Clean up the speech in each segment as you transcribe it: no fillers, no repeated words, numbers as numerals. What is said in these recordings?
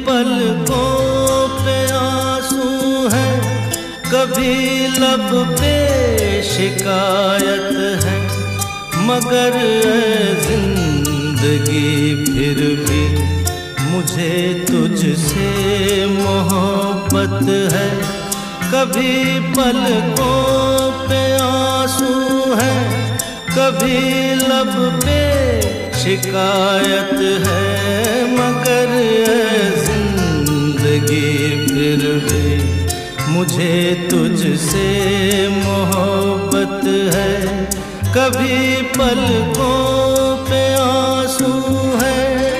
पलकों पे आंसू है, कभी लब पे शिकायत है, मगर जिंदगी फिर भी मुझे तुझसे मोहब्बत है। कभी पलकों पे आंसू है, कभी लब पे शिकायत है, मगर जिंदगी फिर भी मुझे तुझसे मोहब्बत है। कभी पलकों पे आंसू है।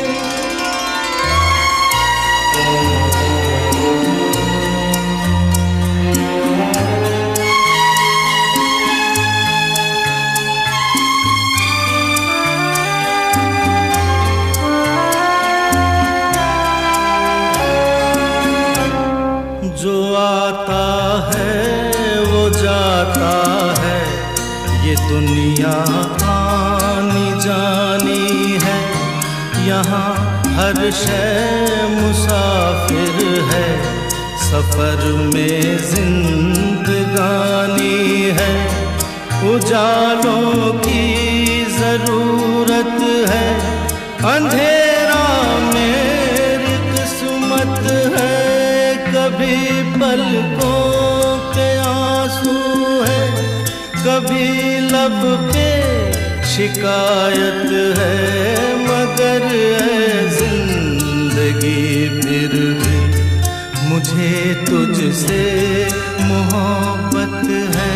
जो आता है वो जाता है, ये दुनिया आनी जानी है। यहाँ हर शय मुसाफिर है, सफर में जिंदगानी है। उजालों की जरूरत है, अंधेरा मेरी किस्मत है। कभी पलकों पे आंसू है, कभी लब पे शिकायत है, मगर जिंदगी फिर भी मुझे तुझसे मोहब्बत है।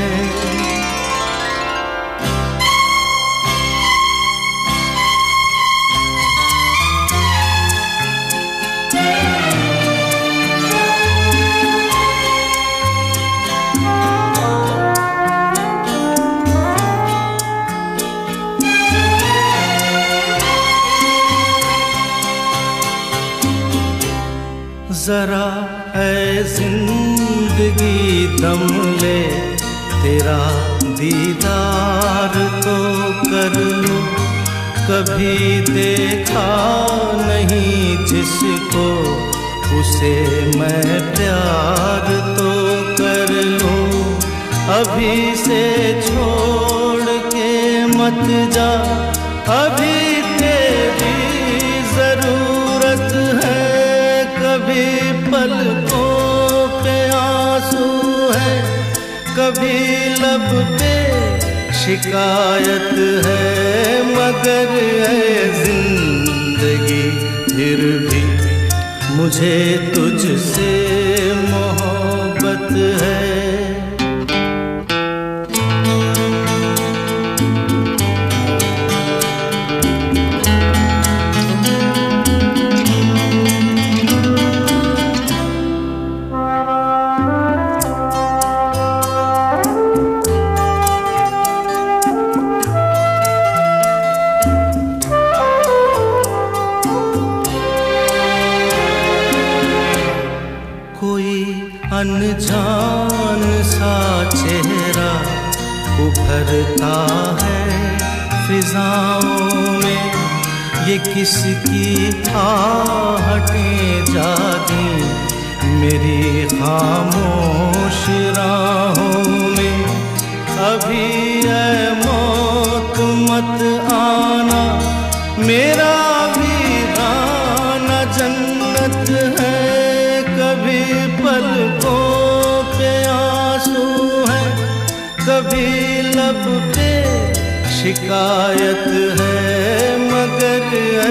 जरा ऐ जिंदगी दम ले, तेरा दीदार तो कर लूं। कभी देखा नहीं जिसको, उसे मैं प्यार तो कर लूं। अभी से छोड़ के मत जा, अभी तेरी जरूरत है। कभी पलकों पे आंसू है, कभी लब पे शिकायत है, मगर जिंदगी फिर भी मुझे तुझसे मोहब्बत है। कोई अनजान सा चेहरा उभरता है फिजाओं में, ये किसकी आहटें जागी मेरी खामोश राहों में। अभी ऐ मौत मत आना, मेरा वीराना जन्नत है। कभी पलकों पे आंसू है, कभी लब पे शिकायत है, मगर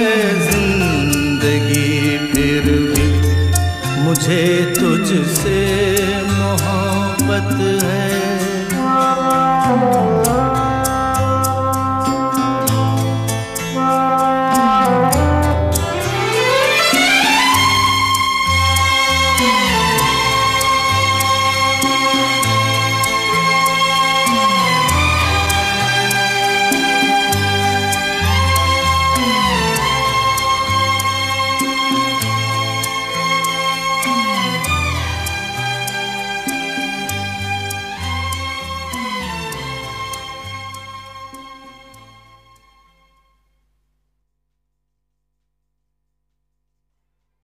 जिंदगी फिर भी मुझे तुझसे मोहब्बत है।